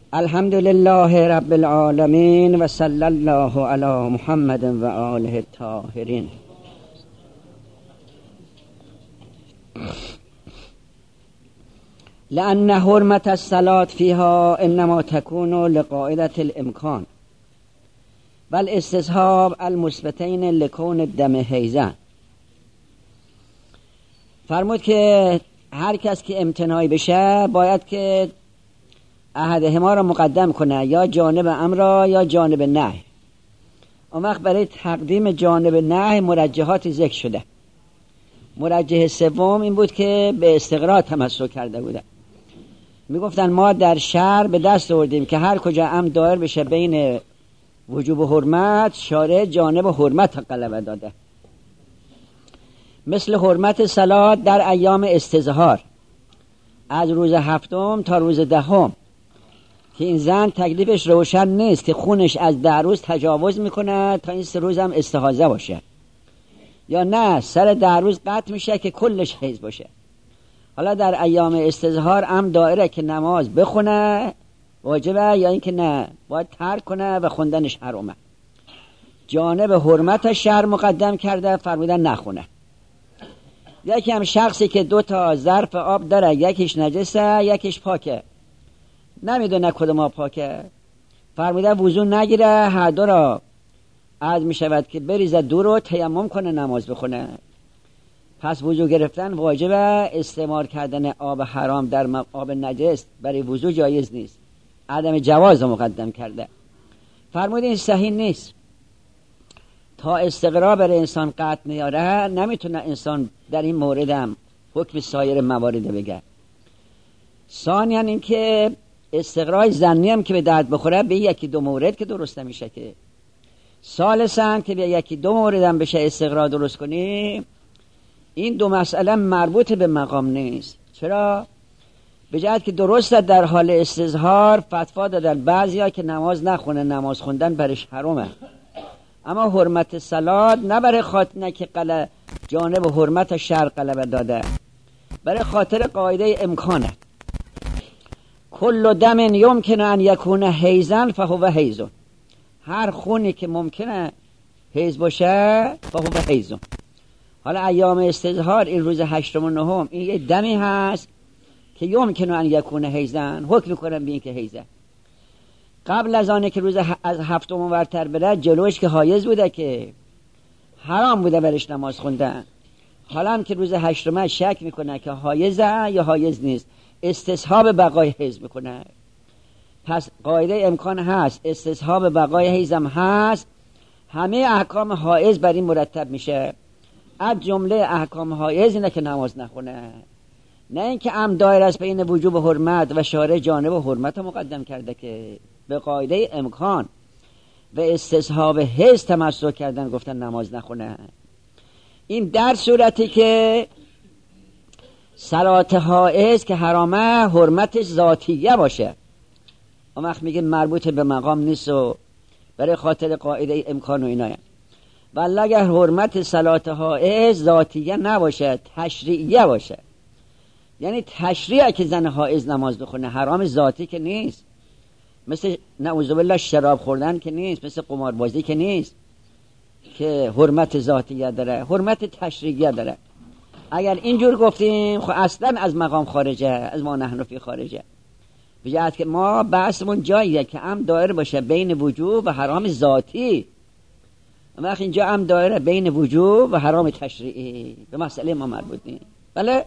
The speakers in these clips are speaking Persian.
الحمد لله رب العالمین و صلی الله علی محمد و آله الطاهرین. لأن حرمت الصلاة فيها انما تكون لقاعدة الامکان و الاستصحاب المثبتین لکون الدم حیضا. فرمود که هر کس که امتناعی بشه باید که احدهما را مقدم کنه، یا جانب امر یا جانب نهی. اون وقت برای تقدیم جانب نهی مرجحات ذکر شده. مرجح سوم این بود که به استقراء تمسک کرده بوده. میگفتن ما در شرع به دست آوردیم که هر کجا امر دایر بشه بین وجوب و حرمت، شارع جانب حرمت غلبه داده. مثل حرمت صلات در ایام استظهار از روز هفتم تا روز دهم که این زن تکلیفش روشن نیست که خونش از 10 روز تجاوز میکنه تا این 3 روز هم استحاضه باشه، یا نه سر 10 روز قطع میشه که کلش حیض باشه. حالا در ایام استظهار هم دایره که نماز بخونه واجبه یا اینکه نه باید ترک کنه و خوندنش حرامه. جانب حرمت شرع مقدم کرده، فرمودن نخونه. یکی هم شخصی که 2 تا ظرف آب داره، یکیش نجسه یکیش پاکه، نمیدونه کدوم آب پاکه، فرموده وضو نگیره، هر دو را عرض می شود که بریزه دور رو تیمم کنه نماز بخونه. پس وضو گرفتن واجبه، استعمال کردن آب حرام در آب نجس برای وضو جایز نیست، عدم جواز رو مقدم کرده. فرموده این صحیح نیست. تا استقرار برای انسان قطع نیاره نمیتونه انسان در این مورد هم حکم سایر موارد بگه. ثانیاً این که استقرار ظنی هم که به درد بخوره به 1-2 مورد که درست نمیشه که. ثالثاً که به 1-2 مورد هم بشه استقرار درست کنی، این 2 مسئله مربوط به مقام نیست. چرا؟ به جهت که درسته در حال استظهار فتوا دادن بعضیا که نماز نخونه، نماز خوندن برش حرامه، اما حرمت صلات نه برای خاطر که جانب حرمت شرع غلبه داده، برای خاطر قاعده امکانه. کل دم یمکن ان یکون حیضا فهو حیض. هر خونی که ممکنه حیض باشه فهو حیض. حالا ایام استظهار این روز 8 و 9 این یه دمی هست که یمکن ان یکون حیضا، حکم میکنن به این که حیضه. قبل از آنه که روز از 7 ورتر بره جلوش که حایض بوده که حرام بوده برش نماز خوندن. حالا هم که روز 8 شک میکنه که حایضه یا حایض نیست، استصحاب بقای حیض میکنه. پس قاعده امکان هست، استصحاب بقای حیض هم هست، همه احکام حایض بر این مرتب میشه. از جمله احکام حایض اینه که نماز نخونه، نه اینکه ام دایر است بین وجوب و حرمت و شارع جانب و حرمت مقدم کرده که به قاعده امکان و استصحاب حیض تمسک کردن گفتن نماز نخونه. این در صورتی که صلات حائض که حرامه حرمتش ذاتیه باشه، اون وقت میگه مربوط به مقام نیست و برای خاطر قاعده امکان و اینایم. ولی اگر حرمت صلات حائض ذاتیه نباشه، تشریعیه باشه، یعنی تشریعه که زن حائض نماز بخونه، حرام ذاتی که نیست، مثل نعوذ بالله شراب خوردن که نیست، مثل قماربازی که نیست که حرمت ذاتیه داره، حرمت تشریعیه داره. اگر اینجور گفتیم خب اصلا از مقام خارجه، از ما نحن فی خارجه. به جهت که ما بحثمون جاییه که ام دایر باشه بین وجوب و حرام ذاتی، اما اینجا ام دایره بین وجوب و حرام تشریعی، به مسئله ما مربوط نیست. بله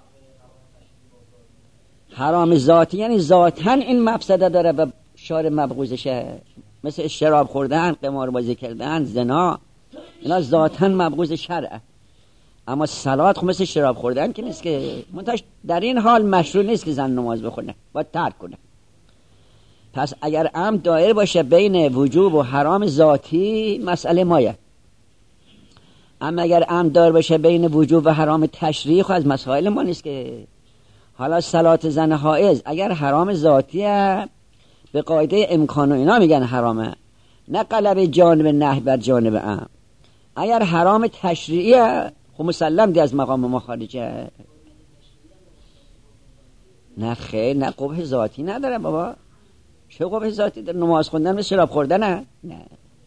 حرام ذاتی یعنی ذاتاً این مفسده داره و شارع مبغوضشه، مثل شراب خوردن، قماربازی کردن، زنا، اینا ذاتاً مبغوض شرعه. اما صلات خب مثل شراب خوردن که نیست که، منتش در این حال مشروع نیست که زن نماز بخونه، باید ترک کنه. پس اگر ام دایر باشه بین وجوب و حرام ذاتی مسئله مایه، اما اگر ام دایر باشه بین وجوب و حرام تشریعی خب از مسائل ما نیست که. حالا صلات زن حائض اگر حرام ذاتیه به قاعده امکان و اینا میگن حرامه، نه غلبه جانب نهی بر جانب ام. اگر حرام تشریعیه خب مسلم دی از مقام ما خارجه. نه خیر، نه قبح ذاتی نداره بابا. چه قوه ذاتی در نماز خوندن مثل شراب خوردن؟ نه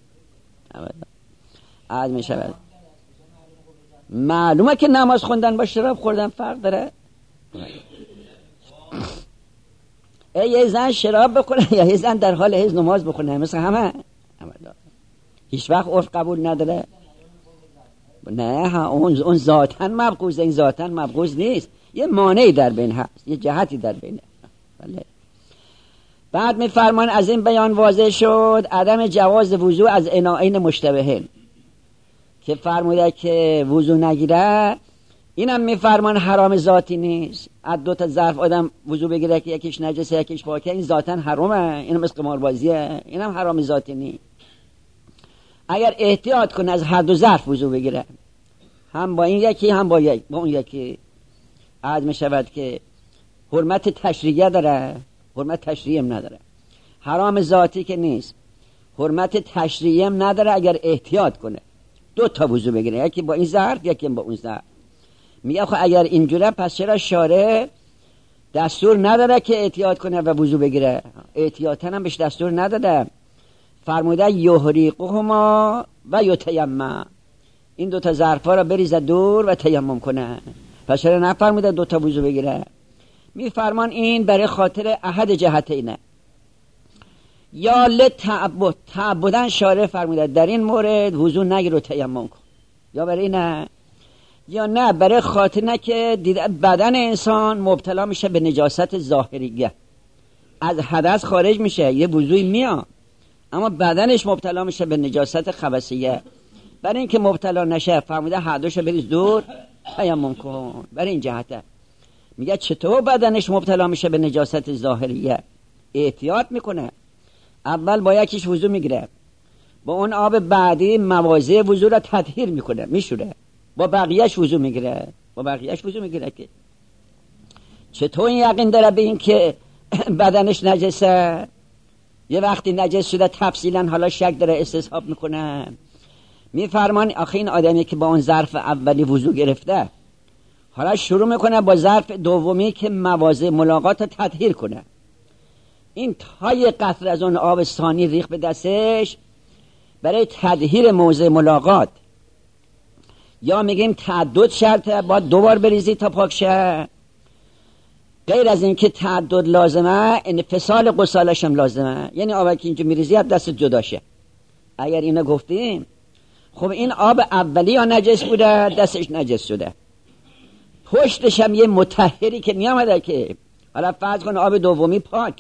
عاد می شود. معلومه که نماز خوندن با شراب خوردن فرق داره. یه زن شراب بخوره یا یه زن در حال حیض نماز بخونه مثل همه هیچ وقت عرف قبول نداره. نه اون ذاتن مبغوضه، این ذاتن مبغوض نیست، یه مانعی در بین هست، یه جهتی در بینه. بله. بعد میفرمان از این بیان واضح شد عدم جواز وضوء از اناءین مشتبهین که فرموده که وضوء نگیره، اینم میفرمان حرام ذاتی نیست. از دو تا ظرف آدم وضوء بگیره که یکیش نجسه یکیش پاکه، این ذاتاً حرامه، اینم مثل قماربازیه، اینم حرام ذاتی نیست. اگر احتیاط کنه از هر دو ظرف وضوء بگیره، هم با این یکی هم با اون یکی، عاد می شود که حرمت تشریعیه داره، حرمت تشریعی هم نداره. حرام ذاتی که نیست، حرمت تشریعی هم نداره اگر احتیاط کنه دو تا وضوء بگیره، یکی با این ظرف یکی با اون ظرف. میگه خب اگر اینجوره پس چرا شارع دستور نداره که احتیاط کنه و وضوء بگیره؟ احتیاطاً هم بهش دستور نداده. فرموده یحریقهما و یتیمم، این دو تا ظرفا رو بریزه دور و تیمم کنه. پس چرا نفرموده دو تا وضوء بگیره؟ میفرمان این برای خاطر احد جهتینه، یا لتعبد، تعبدن شارع فرموده در این مورد وضوء نگیر و تیمم کن، یا برای نه، یا نه برای خاطر نه که بدن انسان مبتلا میشه به نجاست ظاهریه، از حدث خارج میشه، یه وضوعی میاد اما بدنش مبتلا میشه به نجاست خبثیه. برای اینکه مبتلا نشه فرموده هر دوشو بریز دور تیمم کن. برای این جهته میگه چطور بدنش مبتلا میشه به نجاست ظاهریه؟ احتیاط میکنه، اول با یکیش وضو میگیره، با اون آب بعدی موازه وضو را تطهیر میکنه، میشوره، با بقیهش وضو میگیره، با بقیهش وضو میگیره. که چطور این یقین داره به این که بدنش نجسه؟ یه وقتی نجس شده تفصیلا حالا شک داره استصحاب میکنه. میفرمان آخه این آدمی که با اون ظرف اولی وضو گرفته حالا شروع میکنه با ظرف دومی که مواضع ملاقات رو تطهیر کنه، این تا یه قطره از اون آب ثانی ریخ به دستش برای تطهیر موضع ملاقات، یا میگیم تعدد شرطه، باید دوبار بریزی تا پاک شه. غیر از این که تعدد لازمه، انفصال غسالش هم لازمه، یعنی آبی که اینجا میریزی از دست جدا شه. اگر اینو گفتیم خب این آب اولی یا نجس بوده دستش نجس شده، پشتش هم یه مطهری که نیامده که حالا فرض کن آب دومی پاک،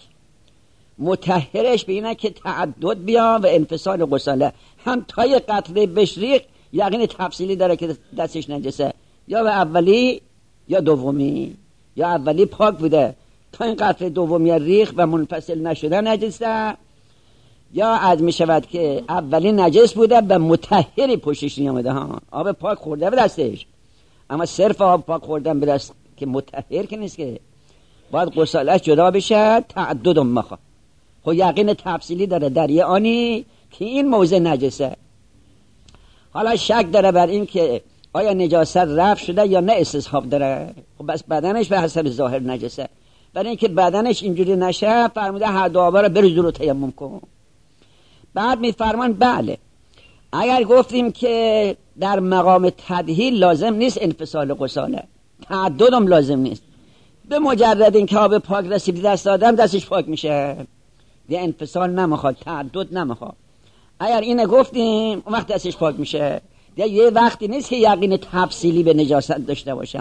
مطهرش به اینه که تعدد بیا و انفصال غساله، هم تا یه قطره بشریق یقین تفصیلی داره که دستش نجسه، یا به اولی یا دومی، یا اولی پاک بوده تا این قطره دومی ریخ و منفصل نشده نجسه، یا عد می شود که اولی نجس بوده به مطهری پشتش نیامده، ها آب پاک خورده به دستش، اما صرف آب پاک خوردن به دست که مطهر که نیست، که باید غسالش جدا بشه، تعدد مخواه. خب یقین تفصیلی داره در یه آنی که این موضع نجسه، حالا شک داره بر این که آیا نجاست رفع شده یا نه استصحاب داره، خب بس بدنش به حسب ظاهر نجسه. برای اینکه بدنش اینجوری نشه فرموده هر دو آبا رو بریز رو تیمم کن. بعد میفرمان بله اگر گفتیم که در مقام تدهیر لازم نیست انفصال غساله، تعددم لازم نیست، به مجرد این که آب پاک رسیدی دست آدم دستش پاک میشه، یه انفصال نمیخواد، تعدد نمیخواد. اگر اینه گفتیم اون وقت دستش پاک میشه، یه وقتی نیست که یقین تفصیلی به نجاست داشته باشه.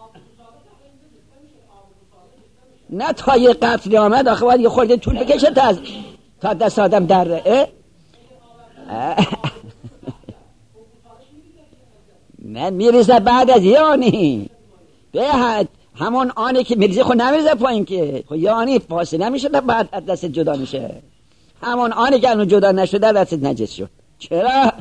نه تا یه قطری آمد آخه باید یه خورده طول بکشه تا دست آدم در نه میریزه بعد از یه آنی، به همون آنی که میریزه خود نمیریزه پایین که خود یه آنی فاصله میشه تا بعد دست جدا میشه، همون آنی که اون جدا نشده دست نجس شد. چرا؟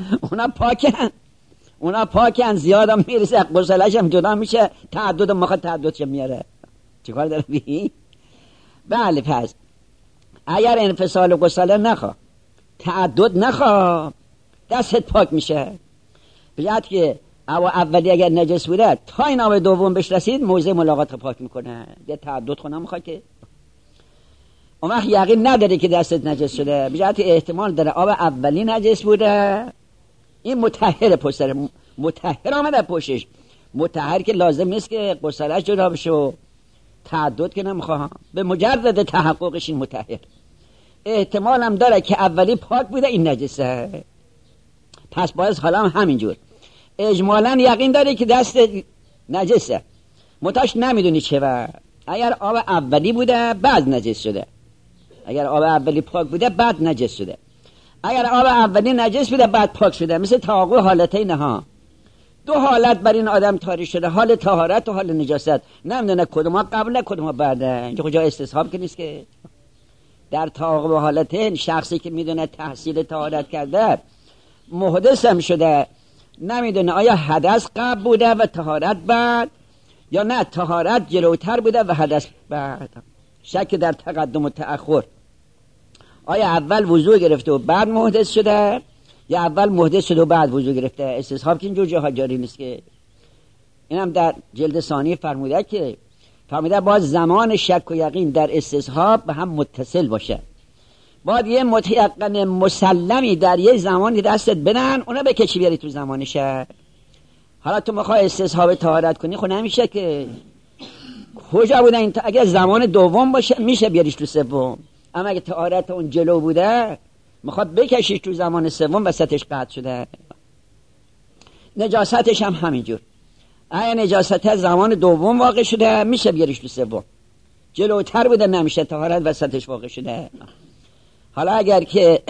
اونا پاکن زیادم میریزه غسلش هم جدا میشه، تعدد مخواد تعددش میاره، چیکار داره بی؟ بله پس اگر انفصال غسله نخوا تعدد نخوا دستت پاک میشه، بجد که اولی اگر نجس بوده تا این آب دوم بهش رسید موضع ملاقات پاک میکنه، یه تعدد خونه میخواد که اون وقت یقین نداره که دستت نجس شده، به جهت احتمال داره آب اولی نجس بوده، این مطهر پشتره، مطهر آمده پشتش، مطهر که لازم نیست که غسلش جدا بشه و تعدد که نمیخواه، به مجرد تحققش این مطهر. احتمال هم داره که اولی پاک بوده این نجسه، پس باید حالا هم همینجور. اجمالا یقین داره که دست نجسه، متاش نمیدونی چه وقت. اگر آب اولی بوده بعد نجس شده، اگر آب اولی پاک بوده بعد نجس شده، اگر آب اولی نجس بوده بعد پاک شده. مثل تعاقب حالتین ها، دو حالت بر این آدم طاری شده، حال طهارت و حال نجاست، نمیدونه کدوم قبله کدوم بعده. اینجا کجا استصحاب که نیست که در تعاقب حالتین شخصی که میدونه تحصیل طهارت کرده محدث هم شده، نمیدونه آیا حدث قبل بوده و طهارت بعد، یا نه طهارت جلوتر بوده و حدث بعد. شک در تقدم و تأخر، آیا اول وضو گرفته و بعد محدث شده یا اول محدث شده و بعد وضو گرفته. استصحاب که اینجور جاها جاری نیست که. اینم در جلد ثانی فرموده که باز زمان شک و یقین در استصحاب به هم متصل باشه. باید یه متیقن مسلمی در یه زمانی دستت بدن، اونا بکشی بیاری تو زمانشه. حالا تو میخوای استصحاب طهارت کنی، خب نمیشه که. کجا بوده این؟ اگر زمان دوم باشه میشه بیاریش تو سوم، اما اگه طهارت اون جلو بوده میخواد بکشیش تو زمان سوم، وسطش قطع شده. نجاستش هم همینجور، اگه نجاست زمان دوم واقع شده میشه بیاریش تو سوم، جلوتر بوده نمیشه، طهارت وسطش واقع شده. حالا اگر که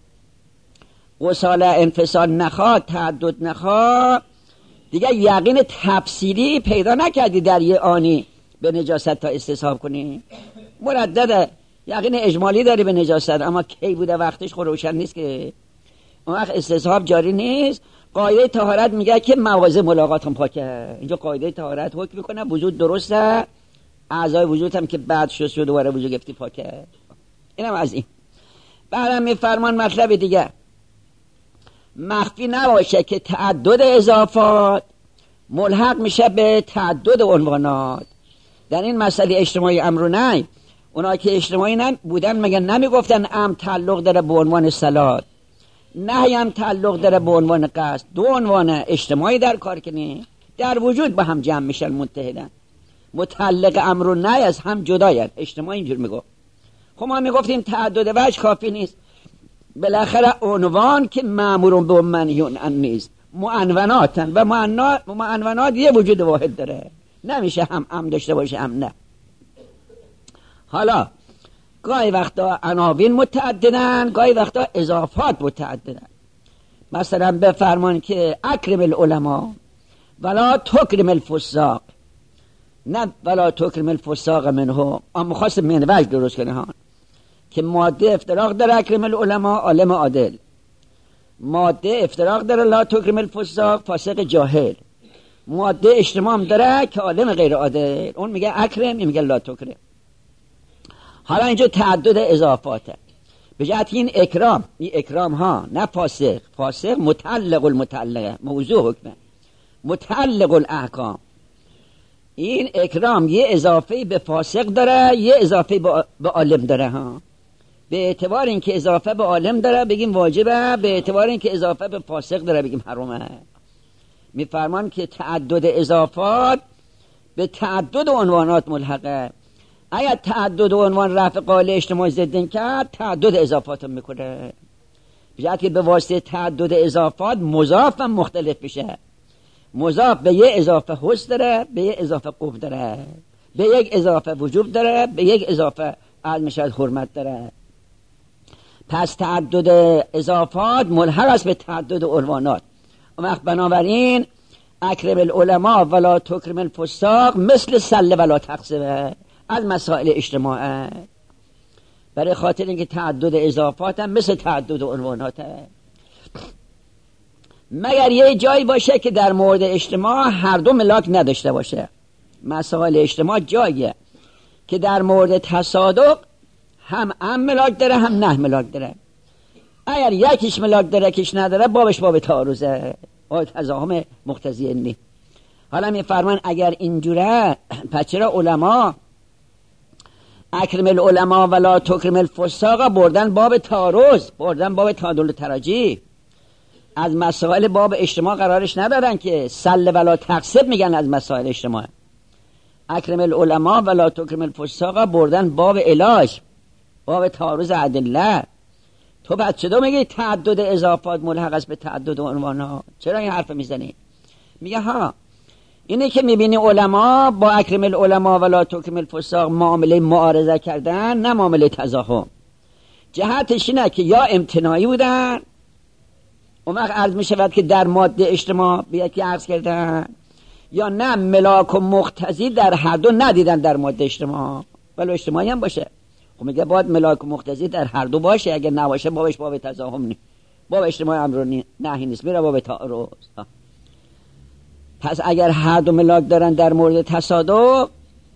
غسال انفصال نخواد، تعدد نخواد، دیگه یقین تفصیلی پیدا نکردی در یه آنی به نجاست تا استصحاب کنی. مردده یقین اجمالی داری به نجاست، اما کی بوده وقتش خود روشن نیست که اون وقت استصحاب جاری نیست. قاعده طهارت میگه که مواضع ملاقات هم پاکه. اینجا قاعده طهارت حکم میکنه وجود درسته، اعضای وجود هم که بعد شست و دوباره وجود گفتی پاکه. اینم از این. بعدم میفرمان مطلب دیگه، مخفی نباشه که تعدد اضافات ملحق میشه به تعدد عنوانات. در این مسئله اجتماعی امر و نهی، اونا که اجتماعی بودن مگه نمیگفتن تعلق داره به عنوان صلات، نهی هم تعلق داره به عنوان قصد. دو عنوان اجتماعی در کار کنی، در وجود با هم جمع میشن متحدن. متعلق امر و نهی از هم جداین. اجتماعی اینجور میگفت. خب ما میگفتیم تعدد وجه کافی نیست، بالاخره عنوان که مأمور به منهی عن نیست، معنوناتن و معنونات یه وجود واحد داره، نمیشه هم داشته باشه هم نه. حالا گاهی وقتا عناوین متعددن، گاهی وقتا اضافات متعددن. مثلا بفرمان که اکرم العلماء ولا تکرم الفساق، نه ولا تکرم الفساق منهم، اما خواست من وجه درست کنه ها، که ماده افتراق داره اکرم العلماء عالم عادل، ماده افتراق داره لا تکرم الفساق فاسق جاهل، ماده اجتماع داره که عالم غیر عادل، اون میگه اکرم، این میگه لا تکرم. حالا اینجا تعدد اضافاته. به جهت این اکرام، این اکرام ها نه فاسق، فاسق متعلق المتعلقه، موضوع حکمه، متعلق الاحکام. این اکرام یه اضافه به فاسق داره، یه اضافه به عالم داره ها. به اعتبار اینکه اضافه به عالم داره بگیم واجبه، به اعتبار اینکه اضافه به فاسق داره بگیم حرامه. میفرمان که تعدد اضافات به تعدد عنوانات ملحقه. اگر تعدد عنوان رفع قائل اجتماعی ضدن کرد، تعدد اضافات میکنه. بجاید که به واسطه تعدد اضافات مضاف هم مختلف بشه. مضاف به یه اضافه حس داره، به یه اضافه قوف داره، به یک اضافه وجوب داره، به یک اضافه عدم شد حرمت داره. پس تعدد اضافات ملحق است به تعدد عنوانات. اون وقت بنابراین اکرم العلماء ولا تکرم الفساق مثل سله ولا تقسمه از مسائل اجتماعه، برای خاطر اینکه تعدد اضافات هم مثل تعدد عنواناته. مگر یه جایی باشه که در مورد اجتماع هر دو ملاک نداشته باشه. مسائل اجتماع جاییه که در مورد تصادق هم ملاک داره هم نه ملاک داره. اگر یکیش ملاک داره یکیش نداره، بابش باب تعارضه، باب تزاحم مقتضی نی. حالا میفرمان اگر اینجوره، پس چرا علما اکرم العلماء ولا تکرم الفساق بردن باب تعارض، بردن باب تعادل و تراجی. از مسائل باب اجتماع قرارش ندارن که سل ولا تقسب میگن از مسائل اجتماع. اکرم العلماء ولا تکرم الفساق بردن باب علاج، باب تعارض ادله. تو بعد چطور میگی تعدد اضافات ملحق است به تعدد عنوانها؟ چرا این حرف میزنی؟ میگه ها اینه که میبینی علما با اکرم العلماء ولا تکرم الفساق معامله معارضه کردن، نه معامله تزاحم. جهتش اینه که یا امتناعی بودن، اون وقت عرض میشود که در ماده اجتماع بیا که عرض کردن، یا نه ملاک و مقتضی در هر دو ندیدن در ماده اجتماع، ولی اجتماعی هم باشه. خب میگه باید ملاک و مقتضی در هر دو باشه، اگر نباشه بابش باب تزاحم نیست، باب اجتماع امر نهی نیست، میره باب تعارض. پس اگر هر دو ملاک دارن در مورد تصادف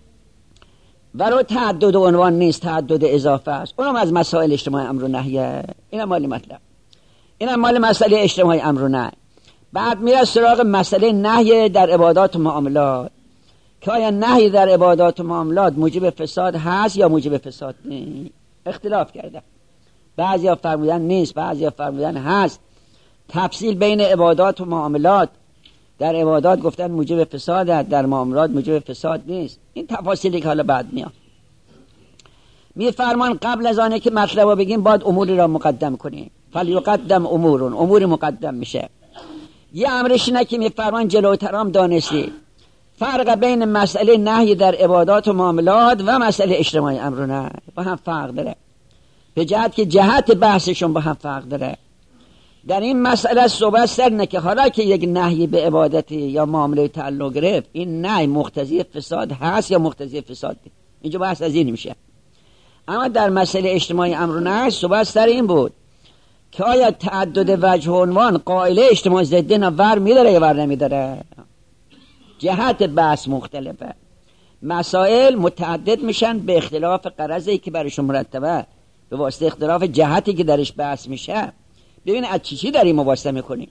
ولو تعدد عنوان نیست، تعدد اضافه است، اونم از مسائل اجتماع امر و نهیه. اینم مالی مطلب، اینم مال مسئله اجتماع امر و نهی. بعد میره سراغ مسئله نهی در عبادات و معاملات، که آیا نهی در عبادات و معاملات موجب فساد هست یا موجب فساد نیست. اختلاف کرده، بعضیا فرمودن نیست، بعضیا فرمودن هست. تفصیل بین عبادات و معاملات، در عبادات گفتن موجب فساد است، در معاملات موجب فساد نیست. این تفاصیلی که حالا بعد میاد. میفرمان قبل از آنه که مطلب رو بگیم باید اموری را مقدم کنیم. فلیقدم امور مقدم میشه. یه امرش اینه که میفرمان جلوترام دانستی فرق بین مسئله نهی در عبادات و معاملات و مسئله اجتماعی امر و نهی با هم فرق داره، به جهت که جهت بحثشون با هم فرق داره. در این مسئله صحبت سر که حالا که یک نهی به عبادتی یا معامله تعلق گرفت، این نهی مقتضی فساد هست یا مقتضی فساد نیست، اینجا بحث از این میشه. اما در مسئله اجتماعی امر و نهی صحبت سر این بود که آیا تعدد وجه و عنوان قائله اجتماع ضدین ور میداره یا ور نمیداره. جهت بحث مختلفه، مسائل متعدد میشن به اختلاف غرضی که برشون مرتبه، به واسطه اختلاف جهتی که درش بحث میشه. ببین از چی داریم مباحثه میکنیم.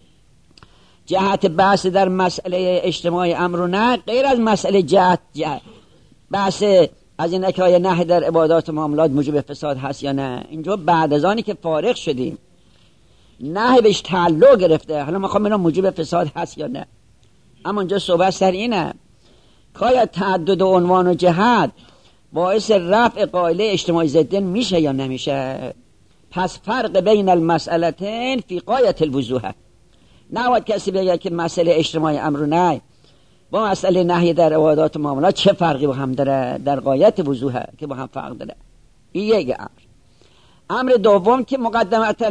جهت بحث در مسئله اجتماعی امر و نهی غیر از مسئله جهت بحث از این که آیا نهی در عبادات و معاملات موجب فساد هست یا نه. اینجا بعد از آنی که فارغ شدیم نهی بهش تعلق گرفته، حالا میخوام ببینم موجب فساد هست یا نه. اما اینجا صحبت سر اینه که آیا تعدد عنوان و جهت باعث رفع قائله اجتماعی ضدین میشه یا نمیشه. پس فرق بین المسئلتین فی غایت الوضوح. نباید کسی بگه که مسئله اجتماعی امر و نهی با مسئله نهی در عبادات و معاملات چه فرقی با هم داره، در غایت وضوحه که با هم فرق داره. این یک امر. امر دوم که مقدمتا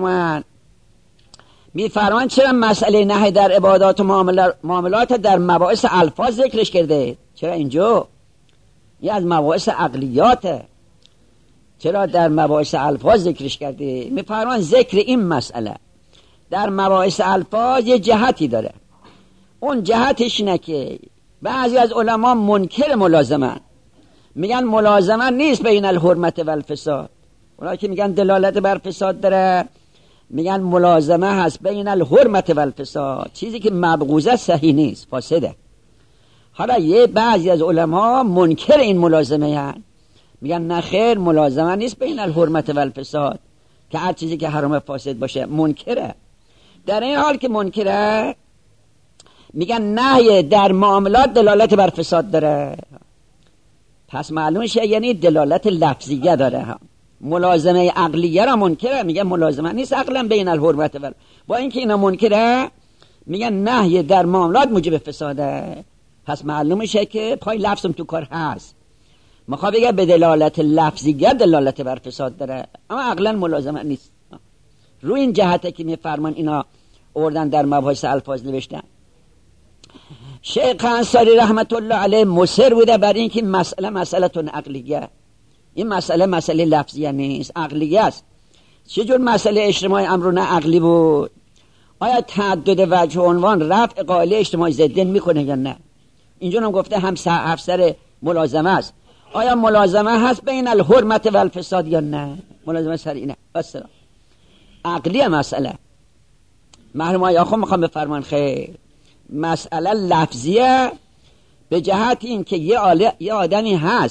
میفرمان چرا مسئله نهی در عبادات و معاملات در مباحث الفاظ ذکرش کرده، چرا اینجا یه از مباحث عقلیاته، چرا در مباحث الفاظ ذکرش کرده. میفرمان ذکر این مسئله در مباحث الفاظ یه جهتی داره. اون جهتش اینه که بعضی از علما منکر ملازمن، میگن ملازمه نیست بین الحرمت و الفساد. اونا که میگن دلالت بر فساد داره میگن ملازمه هست بین الحرمت و الفساد، چیزی که مبغوضه صحیح نیست، فاسده. حالا یه بعضی از علما منکر این ملازمه هست، میگن نه خیر، ملازمه نیست بین الحرمت و الفساد که هر چیزی که حرام فاسد باشه منکره. در این حال که منکره میگن نهی در معاملات دلالت بر فساد داره. پس معلوم شه یعنی دلالت لفظیه داره. ملازمه عقلیه را منکره، میگن ملازمه نیست عقلا بین الحرمت و با اینکه اینا منکره میگن نهی در معاملات موجب فساده. پس معلوم شه که پای لفظم تو کار هست، میخواد بگه به دلالت لفظیه دلالت بر فساد داره، اما عقلا ملازمه نیست. روی این جهته که میفرمان اینا اوردن در مباحث الفاظ نوشتن. شیخ انصاری رحمت الله علیه مصر بوده بر این که مسئله عقلیه، این مسئله لفظیه نیست، عقلیه است. چجور مسئله اجتماعی امر و نهی عقلی بود؟ آیا تعدد وجه و عنوان رفع قائله اجتماعی ضدین میکنه یا نه؟ اینجا هم گفته هم افسر ملازمه است. آیا ملازمه هست بین الحرمت و الفساد یا نه؟ ملازمه سر اینه. السلام عقلی مسئله. محرم آیا خود میخوام بفرمان خیر مسئله لفظیه به جهت این که یه آدمی هست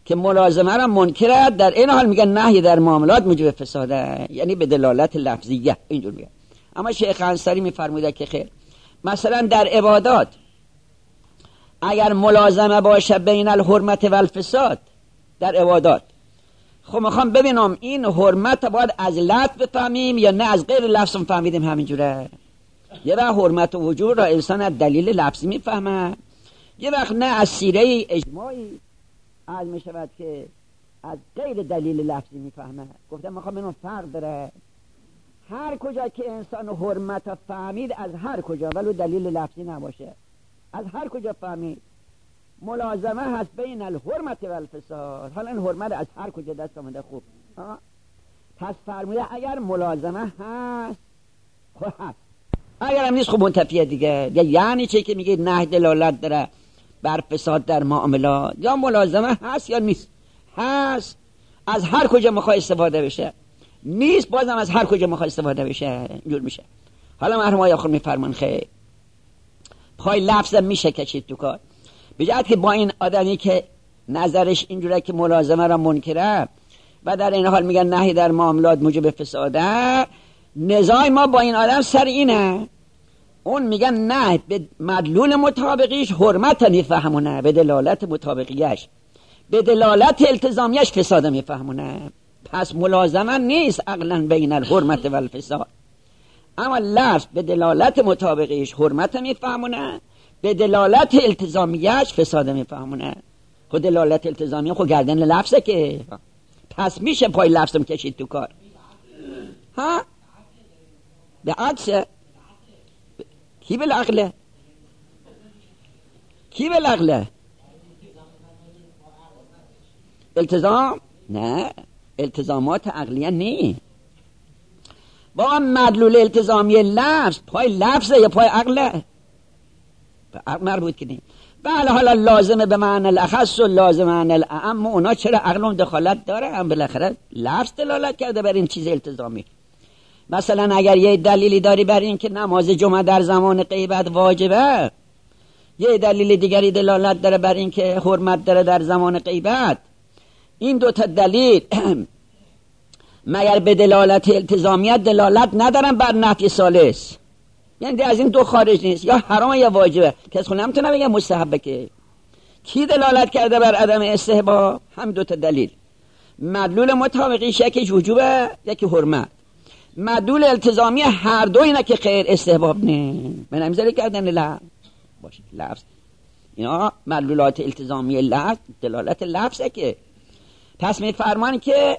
که ملازمه را منکرد، در این حال میگن نهی در معاملات موجب فساده، یعنی به دلالت لفظیه اینجور میگن. اما شیخ انصاری میفرموده که خیر، مثلا در عبادات اگر ملازمه باشه بین الحرمت و الفساد در عبادات، خب میخوام ببینم این حرمت باید از لفظ بفهمیم یا نه از غیر لفظ فهمیدیم همینجوره. یه وقت حرمت و وجود را انسان از دلیل لفظی میفهمه، یه وقت نه از سیره اجماعی از میشود که از غیر دلیل لفظی میفهمه. گفتم میخوام اینو فرق داره. هر کجا که انسان حرمت فهمید از هر کجا ولو دلیل لفظی نباشه، از هر کجا فهمید ملازمه هست بین الحرمت و الفساد. حالا این حرمت از هر کجا دست آمده خوب پس فرموده اگر ملازمه هست خب هست، اگر هم نیست خب منتفیه دیگه. یعنی چه که میگه نه دلالت داره بر فساد در معاملات، یا ملازمه هست یا نیست. هست از هر کجا میخواد استفاده بشه، نیست بازم از هر کجا میخواد استفاده بشه، اینجور میشه. حالا مرحوم آقای آخر میفرمان خیر پای لفظ میشه کشید تو کار، بجهت که با این آدمی که نظرش اینجوره که ملازمه را منکره و در این حال میگن نهی در معاملات موجب فساده، نزاع ما با این آدم سر اینه. اون میگن نه به مدلول مطابقیش حرمت میفهمونه، به دلالت مطابقیش، به دلالت التزامیش فساد میفهمونه. پس ملازمه نیست عقلا بین الحرمت و الفساد، اما لفظ به دلالت مطابقیش حرمت میفهمونه، به دلالت التزامیش فساد میفهمونه. خود دلالت التزامی خود گردن لفظه که پس میشه پای لفظم کشید تو کار. ها به عکسه کی بالعقله؟ کی بالعقله؟ التزام؟ نه التزامات عقلیه نی. با مدلول التزامی لفظ پای لفظه یا پای عقله؟ به عقل مربوط که نی. بله حالا لازمه به معنی الاخص و لازمه معنی الاعم، اونا چرا عقلم دخالت داره؟ هم بالاخره لفظ دلالت کرده بر این چیز التزامی. مثلا اگر یه دلیلی داری بر این که نماز جمعه در زمان غیبت واجبه، یه دلیل دیگری دلالت داره بر این که حرمت داره در زمان غیبت، این دوتا دلیل مگر به دلالت التزامیت دلالت ندارن بر نفی ثالث؟ یعنی از این دو خارج نیست، یا حرام یا واجبه، کس خود نمیتونه بگه مستحبه. که کی دلالت کرده بر عدم استحباب؟ هم دوتا دلیل. مدلول مطابقیش یکی وجوبه یکی حرمت، مدلول التزامی هر دو اینه که خیر استحباب نه. من نمیذاره کردن لفظ باشه لفظ، اینا مدلولات التزامی لفظ دلالت لفظه. که پس میفرمان که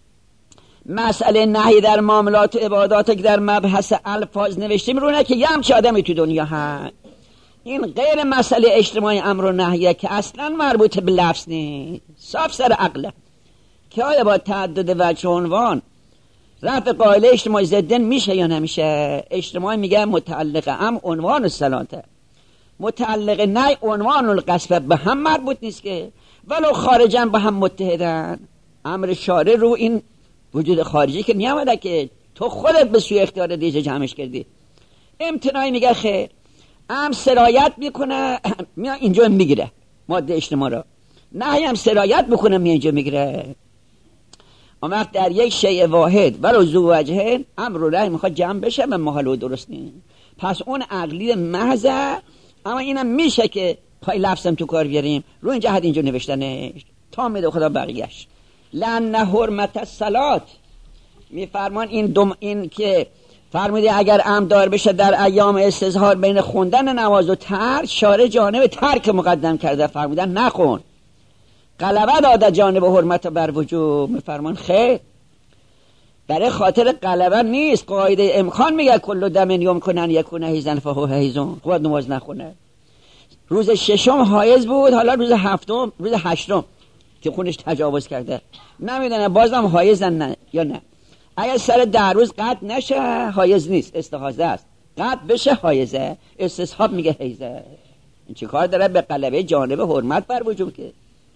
مسئله نهی در معاملات و عبادات که در مبحث الفاظ نوشتیم رونه که یه همچه آدمی تو دنیا هست. این غیر مسئله اجتماعی امر و نهیه که اصلا مربوط به لفظ نیست، صاف سر عقله. که آیا با تعدد وجه عنوان رفع قائله اجتماعی ضدن میشه یا نمیشه؟ اجتماعی میگه متعلق ام عنوان الصلاته، متعلق نه عنوان القصب به هم مربوط نیست که ولو خارجا به هم متحدن. امر شارع رو این وجود خارجی که نیامده که تو خودت به سوی اختیار دیگه جمعش کردی. امتناعی میگه خیر ام سرایت میکنه میاد اینجا میگیره ماده اجتماع را، نهی هم سرایت میکنه میاد اینجا میگیره. اما وقت در یک شیء واحد ولو ذو وجهین امر و نهی میخواد جمع بشه و محال و درست نیست. پس اون عقلی محضه، اما اینم میشه که پای لفظم تو کار بیاریم. رو این جهت اینجا نوشتنه تا میده خدا بقیهش. لأن حرمت الصلاة میفرمان این که فرموده اگر امدار بشه در ایام استظهار بین خوندن نماز و ترک، شارع جانب ترک مقدم کرده، فرمودن نخون، غلبه داده جانب حرمت بر وجوب. میفرمان خیر برای خاطر غلبه نیست، قاعده امکان میگه کل دم یمکن یکون حیزن فهو حیزون، خود نماز نخونه. روز ششم حایز بود، حالا روز هفتم روز هشتم که خونش تجاوز کرده نمیدونه بازم حایزن نه یا نه. اگر سر 10 روز قطع نشه حایز نیست، استحاضه است. قطع بشه حایزه، استصحاب میگه حیزه. این چی کار داره به غلبه جانب حرمت بر وجود که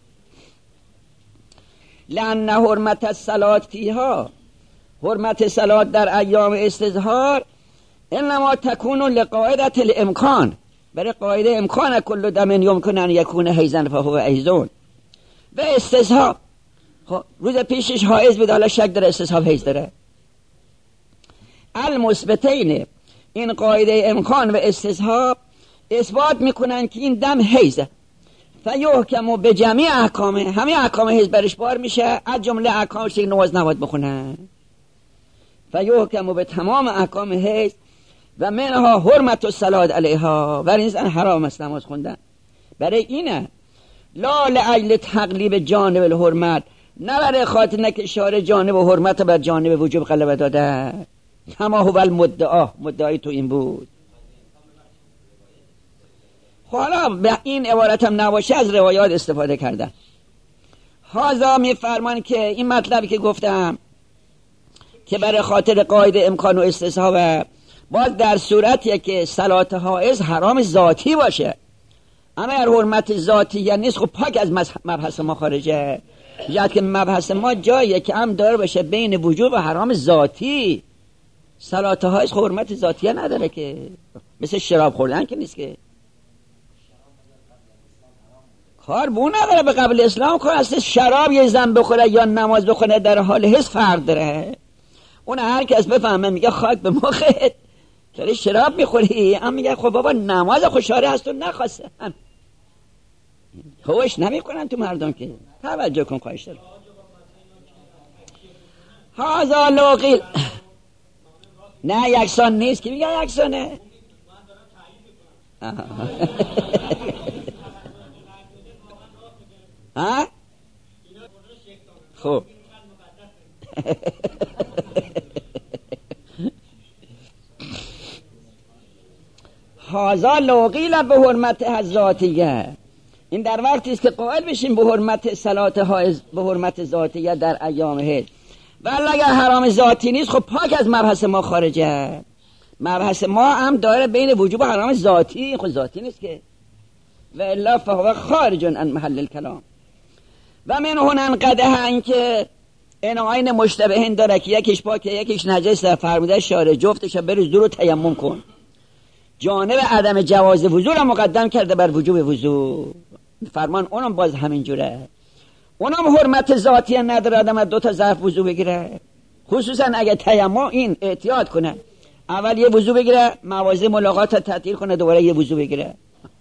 لأن حرمت الصلاة فیها، حرمت صلات در ایام استظهار انما تکون لقاعدة الامکان، برای قاعده امکان کل دم یمکن ان یکون حیزن فهو حیزون. و استصحاب. خب روز پیشش حائض بود، حالا شک داره استصحاب حیض داره. المثبتین، این قاعده امکان و استصحاب اثبات میکنن که این دم حیضه. فیحکم به جمیع احکامه، همه احکام حیض برش بار میشه، از جمله احکامش که نماز نباید بخونن. فیحکم به تمام احکام حیض و منها حرمت الصلاة علیها، و این زن حرام است نماز خوندن. برای اینه لا لاجل تقلیب جانب الحرمت، نه برای خاطر نکه اشاره جانب و حرمت بر جانب وجوب غلبه داده. کما هو مدعای تو این بود. حالا به این عبارت هم نباشه از روایات استفاده کردن. هازا میفرمان که این مطلبی که گفتم که برای خاطر قاعده امکان و استصحاب، باز در صورتیه که صلات حائض حرام ذاتی باشه، اما اگر حرمت ذاتی یا نیست خب پاک از مبحث ما خارجه. یاد که مبحث ما جاییه که هم داره باشه بین وجوب و حرام ذاتی. صلات حائض حرمت ذاتیه نداره که، مثل شراب خوردن که نیست که. کار بو نداره به قبل اسلام. کار اصلا شراب یه زن بخوره یا نماز بخونه در حال حس فرق داره. اون هر کس بفهمه میگه خاک به مخت داری شراب میخوری، هم میگه خب بابا نماز خوشاره هست و نخواسته. هوش نمیکنن تو مردم که. توجه کن خواهش دارم. هازا لوقیل، نه یکسان نیست که میگه یکسانه. ها؟ خب هازا لوقیل به حرمت ذاتیه، این در وقتی است که قائل بشیم به حرمت صلات حائض، به حرمت ذاتیه در ایام حیض. ولی اگر حرام ذاتی نیست خب پاک از مبحث ما خارجه. مبحث ما هم داره بین وجوب و حرام ذاتی، خود ذاتی نیست که. و الا فهو خارج عن محل الکلام. و من هنن قدح، این که عناین مشتبهین داره که یکیش پاکه یکیش نجسه، فرموده شارع جفتش بریز دور و تیمم کن. جانب عدم جواز وضو را مقدم کرده بر وجوب وضو. فرمان اونم باز همین جوره، اونم حرمت ذاتی نداره آدم دو تا ظرف وضو بگیره، خصوصا اگه تیمم این احتیاط کنه، اول یه وضو بگیره، مواضع ملاقات تعطیل کنه، دوباره یه وضو بگیره.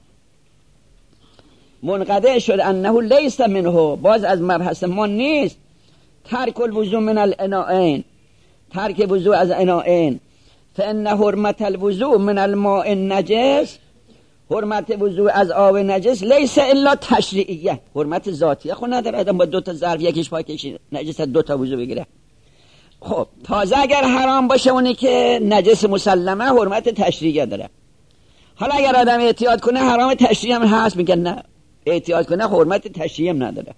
منقطع شد انه لیس منه، باز از مبحث ما نیست. ترک الوضو من الاناءین، ترک وضو از اناءین. فان حرمت الوضو من الماء النجس، حرمت وضو از آب نجس لیس الا تشریعیه، حرمت ذاتیه خود نداره. آدم با دو تا ظرف یکیش پاک یکیش نجس دو تا وضو بگیره. خب تازه اگر حرام باشه اونی که نجس مسلمه حرمت تشریعیه داره. حالا اگر آدم احتیاط کنه حرام تشریعی هم هست، میگن نه احتیاط کنه حرمت تشریعی هم نداره.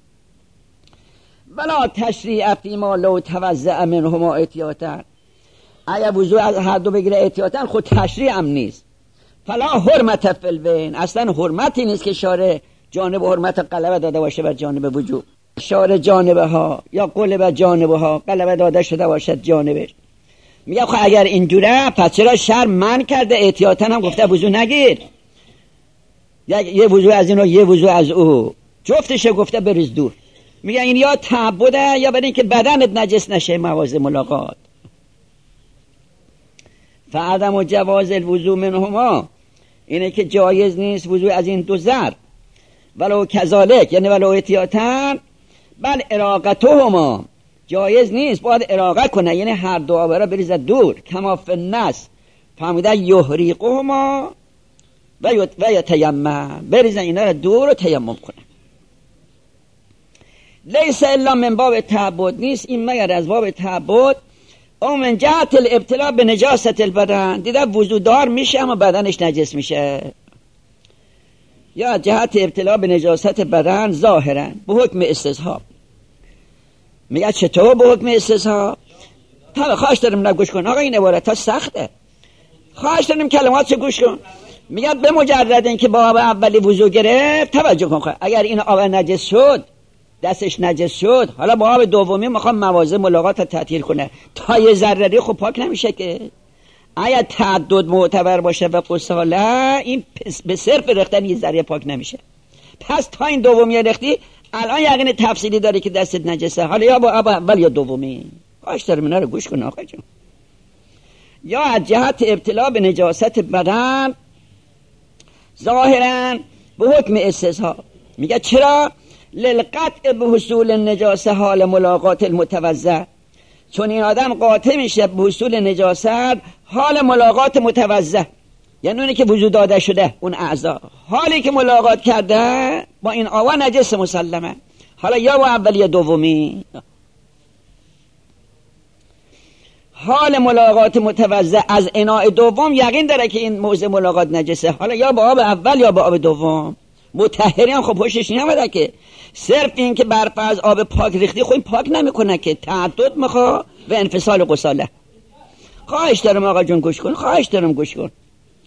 بلا تشریع فیما لو توزع منهما احتیاطا، اگر وضو از هر دو بگیره احتیاطا خود تشریع هم نیست. فلا حرمت فی البین، اصلا حرمتی نیست که شارع جانب حرمت غلبه داده باشه بر جانب وجوب. شارع جانبه ها یا قلب جانبه ها غلبه داده شده باشد جانبش. میگه خب اگر اینجوره پس چرا شرع منع کرده احتیاطا هم گفته وضو نگیر، یه وضو از این و یه وضو از او، جفتش گفته بریز دور. میگه این یا تعبده یا برای اینکه بدنت نجس نشه مواضع ملاقات. فعدم و جواز الوضو منهما، اینه که جایز نیست وضو از این دو ظرف، ولو کذالک یعنی ولو احتیاطاً، بل اراقتهما، جایز نیست باید اراقه کنه، یعنی هر دو آب را بریزد دور. کما فی النص، فهمیده یحریقهما و یتیمم، بریزن اینا را دور و تیمم کنه. لیس الا من باب تعبد، نیست این مگر از باب تعبد. او من جهت الابتلاء به نجاست البدن، دیده وضو دار میشه اما بدنش نجس میشه، یا جهت ابتلاء به نجاست بدن ظاهرا به حکم استصحاب. میگه چطور به حکم استصحاب؟ تا خواهش دارم نگوش کن آقا، این عبارت ها سخته، خواهش دارم کلمات رو گوش کن. میگه به مجرد این که با آب اولی وضو گرفت، توجه کن خواهد. اگر این آب نجس شد، دستش نجس شد، حالا با آب دومی میخوام مواضع ملاقات تعطیل کنه، تا یه ذره خب پاک نمیشه که. اگر تعدد معتبر باشه و قصاله، این به صرف ریختن یه ذره پاک نمیشه. پس تا این دومی ریختی الان یقین تفصیلی داری که دستت نجسه، حالا یا با آب اول یا دومی. کاش دارم اینا رو گوش کن آقا جون. یا از جهت ابتلا به نجاست بدن ظاهرا به حکم استصحاب. میگه چرا؟ للقطع به حصول نجاسه حال ملاقات المتوضع، چون این آدم قاطع میشه به حصول نجاست حال ملاقات متوضع، یعنی اونی که وضو داده شده اون اعضا حالی که ملاقات کرده با این آوا نجس مسلمه. حالا یا با اول یا دومی. حال ملاقات متوضع از اناء دوم یقین داره که این موضع ملاقات نجسه، حالا یا با آب اول یا با آب دوم. مطهرین خب پشتش نمیده که صرف این که برف از آب پاک ریختی خب این پاک نمیکنه که تعدد میخواد و انفصال غساله. خواهش دارم آقا جون گوش کن، خواهش دارم گوش کن.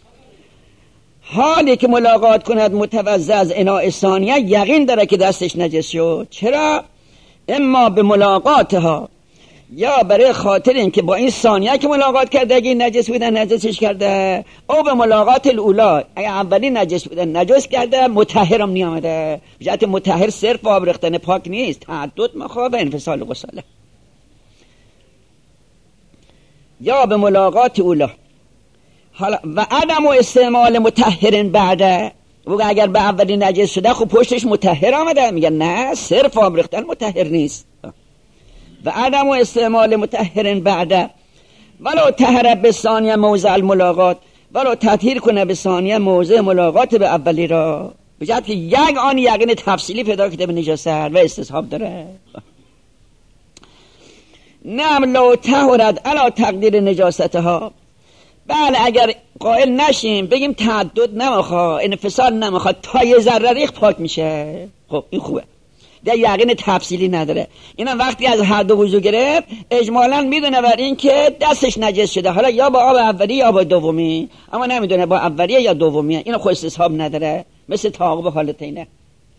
حالی که ملاقات کند متوضع از اناء ثانیه یقین داره که دستش نجس شد. چرا؟ اما به ملاقاتها، یا برای خاطر این که با این ثانیه که ملاقات کرده اگه نجس بودن نجسش کرده، او به ملاقات الاولا اگه اولی نجس بودن نجس کرده، مطهرم نیامده. بجهت مطهر صرف آب ریختن پاک نیست، تعدد مخواه و انفصال غساله. یا به ملاقات اولا. حالا و عدم و استعمال مطهر بعده، اگر به اولی نجس شده خب پشتش مطهر آمده، میگن نه صرف آب ریختن مطهر نیست. و عدم و استعمال مطهر بعده ولو طهر به ثانیه موضع الملاقات، ولو تطهیر کنه به ثانیه موضع ملاقات به اولی را، بجد که یک آن یقین تفصیلی پیدا کرده به نجاست و استصحاب داره. نعم لو طهرت علی تقدیر نجاستها. بله اگر قائل نشیم بگیم تعدد نمیخواد، انفصال نمیخواد، تا یه ذره ریخت پاک میشه، خب این خوبه، در یقین تفصیلی نداره. اینا وقتی از هر دو وضو گرفت اجمالاً میدونه بر این که دستش نجس شده، حالا یا با آب اولی یا با دومی، اما نمیدونه با اولیه یا دومیه. اینو خود استصحاب نداره، مثل تعاقب حالتینه.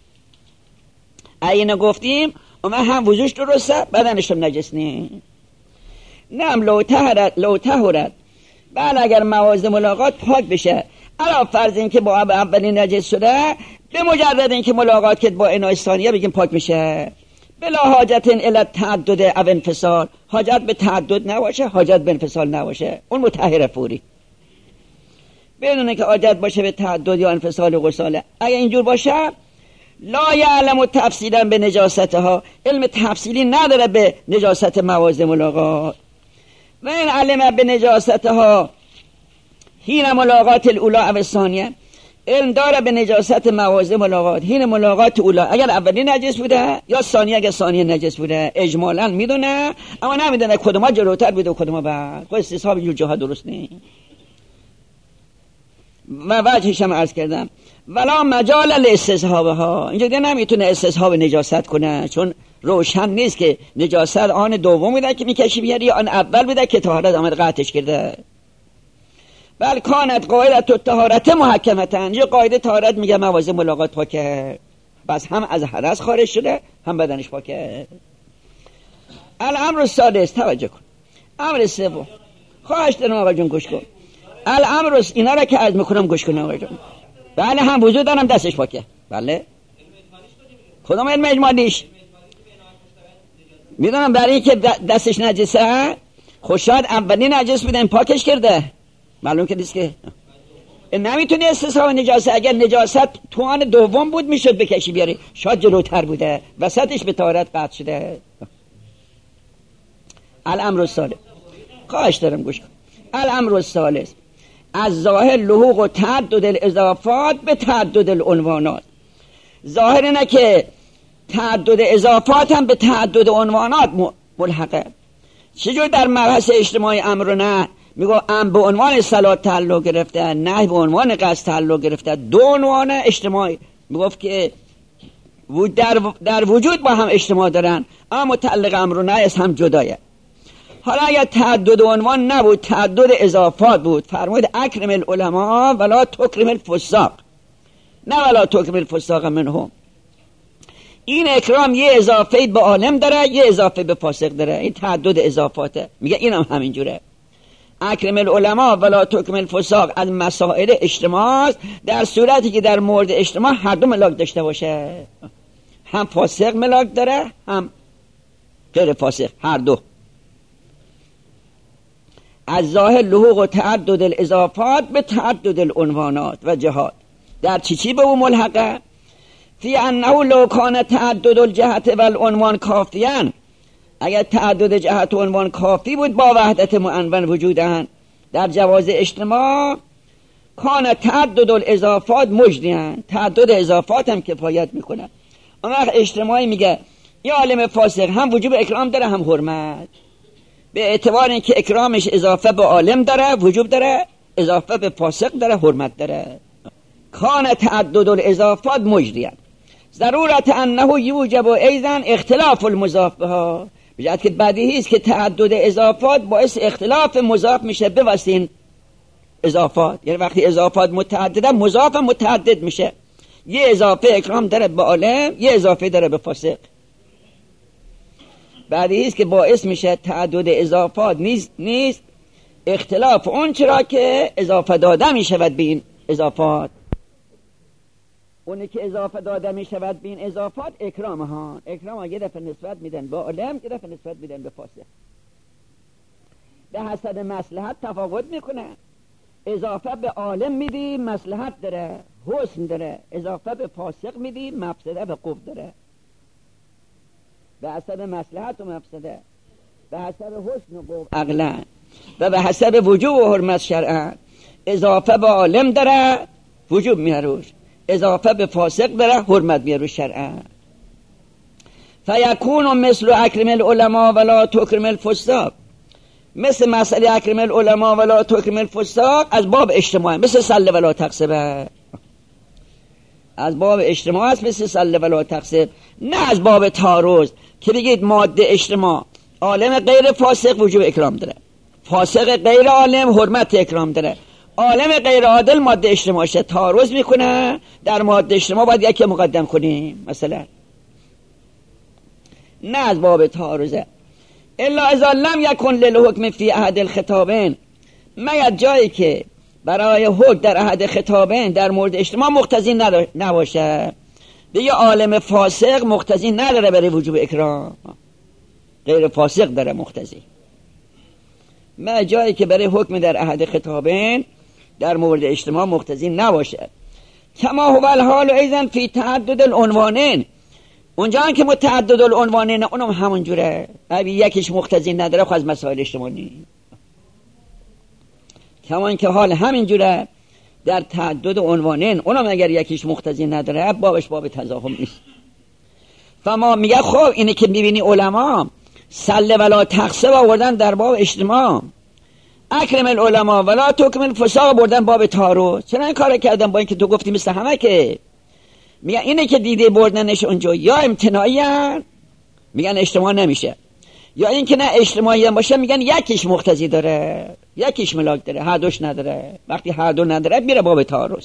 اینو گفتیم اما هم وضوش درسته بدنش هم نجس نیست. نعم لو طهرت. بله اگر مواضع ملاقات پاک بشه، علاوه فرض این که با آب اولی نجس شده، به مجرد این که ملاقات کرد با اناء ثانیه بگیم پاک میشه، بلا حاجت الی تعدد او انفصال، حاجت به تعدد نباشه، حاجت به انفصال نباشه، اون مطهر فوری، بدونه که حاجت باشه به تعدد یا انفصال غساله. اگه اینجور باشه لا یعلم تفصیلا به نجاستها، علم تفصیلی نداره به نجاست مواضع ملاقات. و این علم به نجاستها حین ملاقات الاولا او الثانیه، علم داره به نجاست مواضع ملاقات حین ملاقات اولا، اگر اولی نجس بوده یا ثانیه اگر ثانیه نجس بوده اجمالاً میدونه، اما نمیدونه کدوما جلوتر بوده و کدوما بعد. خب استصحاب اینجور جاها درست نیست. و وجهش هم عرض کردم ولا مجال لاستصحابها، اینجا دیگه نمیتونه استصحاب نجاست کنه، چون روشن نیست که نجاست آن دوم بوده که میکشی بیاری یا آن اول بوده که طهارت آمد قطعش کرده. بل کانت قاعدت الطهارت محکمتن، یه قاعده طهارت میگه مواضع ملاقات پاکه، بس هم از حدث خارج شده هم بدنش پاکه. الامر السادس، توجه کن، امر سوم، خواهش دارم آقا جون گوش کن. الامر، اینا را که عرض میکنم گوش کن آقا جون. بله هم وضو دارم دستش پاکه، بله کدام علم اجمالیش میدونم، برای این که دستش نجسه خوشاد اولی نجس بوده این پاکش کرده، معلوم که نیست که نمیتونی استصحاب نجاست. اگر نجاست تو آن دوم بود میشد بکشی بیاری، شاید جلوتر بوده وسطش به طهارت قطع شده. الامر الثالث، خواهش دارم گوش کن. الامر الثالث از ظاهر لحوق و تعدد الاضافات به تعدد العنوانات. ظاهر اینه که تعدد اضافات هم به تعدد عنوانات ملحقه. چجور در مبحث اجتماعی امر و نه میگو امر به عنوان صلات تعلق گرفته، نهی به عنوان قصد تعلق گرفته، دو عنوان اجتماعی میگفت که در وجود با هم اجتماع دارن، اما متعلق امر و نهی از هم جدایه. حالا اگر تعدد عنوان نبود تعدد اضافات بود، فرمود اکرم العلماء ولا تکرم الفساق، نه ولا تکرم الفساق منهم. این اکرام یه اضافه به عالم داره یه اضافه به فاسق داره، این تعدد اضافاته. میگه اینم همینجوره، اکرم العلماء ولا تکرم الفساق از مسائل اجتماع، در صورتی که در مورد اجتماع هر دو ملاک داشته باشه، هم فاسق ملاک داره هم غیر فاسق، هر دو. از ظاهر لحوق و تعدد الاضافات به تعدد العنوانات و جهات. در چی به اون ملحقه؟ فی انه لو کان تعدد الجهت و العنوان کافیان، اگر تعدد جهت و عنوان کافی بود با وحدت معنون وجودن در جواز اجتماع، کان تعدد الاضافات مجدیان، تعدد اضافات هم کفایت میکنه. اون وقت اجتماعی میگه یه عالم فاسق هم وجوب اکرام داره هم حرمت، به اعتبار اینکه اکرامش اضافه به عالم داره وجوب داره، اضافه به فاسق داره حرمت داره. کان تعدد الاضافات مجریان ضرورت انه یوجب ایضا اختلاف المضاف بها، بجد که بدیهی است که تعدد اضافات باعث اختلاف مضاف میشه به واسطه اضافات. یعنی وقتی اضافات متعدده مضاف متعدد میشه، یه اضافه اکرام داره به عالم، یه اضافه داره به فاسق. بدیهی است که باعث میشه تعدد اضافات نیست اختلاف اون چرا که اضافه داده میشود به این اضافات. اونی که اضافه داده میشود به این اضافات اکرام ها، اکرام ها یه دفعه نسبت میدن به عالم، یه دفعه نسبت میدن به فاسق، به حسب مصلحت تفاوت میکنه. اضافه به عالم میدی مصلحت داره حسن داره، اضافه به فاسق میدی مفسده به قبح داره. به حسب مصلحت و مفسده، به حسب حسن و قبح عقلا، و به حسب وجوب و حرمت شرعا. اضافه به عالم داره وجوب میاروش، اضافه به فاسق داره حرمت میاروش شرعا. فیکون مثل اکرم العلماء ولا تکرم الفساق، مثل مسئله اکرم العلماء ولا تکرم الفساق از باب اجتماع، مثل صل ولا تقصب، از باب اجتماع است، مثل صل ولا تقصب، نه از باب تعارض که بگید ماده اجتماع عالم غیر فاسق وجوب اکرام داره، فاسق غیر عالم حرمت اکرام داره، عالم غیر عادل ماده اجتماع شه تعارض میکنه، در ماده اجتماع باید یکی مقدم کنیم مثلا، نه از باب تعارضه. الا اذا لم یکن للحکم فی احد الخطابین، مگر جایی که برای حکم در احد خطابین در مورد اجتماع مقتضی نباشه. دیگه عالم فاسق مقتضی نداره برای وجوب اکرام، غیر فاسق داره مقتضی. مگر جایی که برای حکم در احد خطابین در مورد اجتماع مقتضی نباشه. کما هو الحال ایضا فی تعدد العنوانین، اونجا که متعدد العنوانین اونم همون جوره، اگه یکیش مقتضی نداره خود از مسائل اجتماعی. کما که حال همین جوره در تعدد عنوانین اونم اگر یکیش مقتضی نداره بابش باب تضاهم نیست. فما میگه خب اینه که میبینی علما سله ولا تقصب آوردن در باب اجتماع، اکرم العلماء ولا تکرم الفساق بردن باب تعارض. چرا این کار کردن با اینکه تو گفتی مثل همه؟ که میگن اینه که دیده بردنش اونجا یا امتناعی هن، میگن اجتماع نمیشه، یا این که نه اجتماعی هم باشه میگن یکیش مقتضی داره یکیش ملاک داره، هر دوش نداره. وقتی هر دو نداره میره باب تعارض.